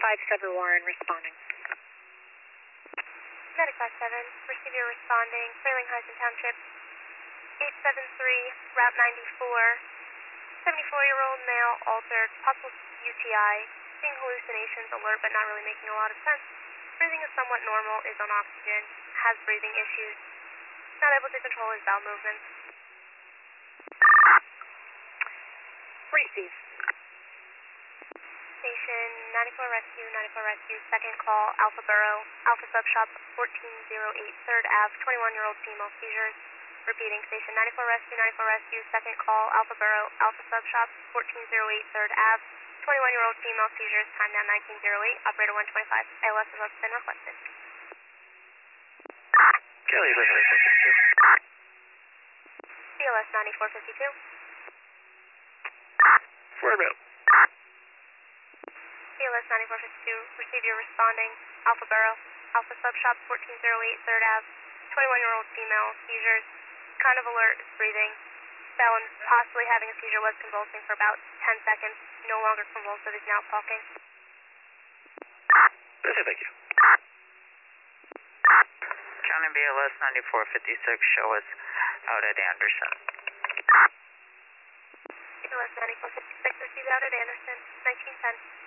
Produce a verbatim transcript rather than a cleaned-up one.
five seven Warren responding. Medic five seven, receive your responding, Fraylinghausen Township, eight seven three, Route ninety-four, seventy-four-year-old male, altered, possible U T I, seeing hallucinations, alert but not really making a lot of sense. Breathing is somewhat normal, is on oxygen, has breathing issues, not able to control his bowel movements. Receive. Station ninety-four Rescue, ninety-four Rescue, second call, Alpha Borough, Alpha Sub Shop, fourteen oh eight third Avenue, twenty-one-year-old female seizures. Repeating, Station ninety-four Rescue, ninety-four Rescue, second call, Alpha Borough, Alpha Sub Shop, fourteen oh eight third Avenue, twenty-one-year-old female seizures, time now nineteen oh eight, operator one twenty-five, A L S has been requested. Kelly, listening fifty-two. C L S ninety-four fifty-two. Word out. C L S ninety-four fifty-two, receive your responding, Alpha Borough, Alpha Sub Shop, fourteen oh eight third Avenue, twenty-one-year-old female, seizures, kind of alert, is breathing. Bell and possibly having a seizure, was convulsing for about ten seconds, no longer convulsive, is now talking. Listen, thank you. County B L S ninety-four fifty-six, show us out at Anderson. B L S ninety-four fifty-six, received out at Anderson, nineteen ten.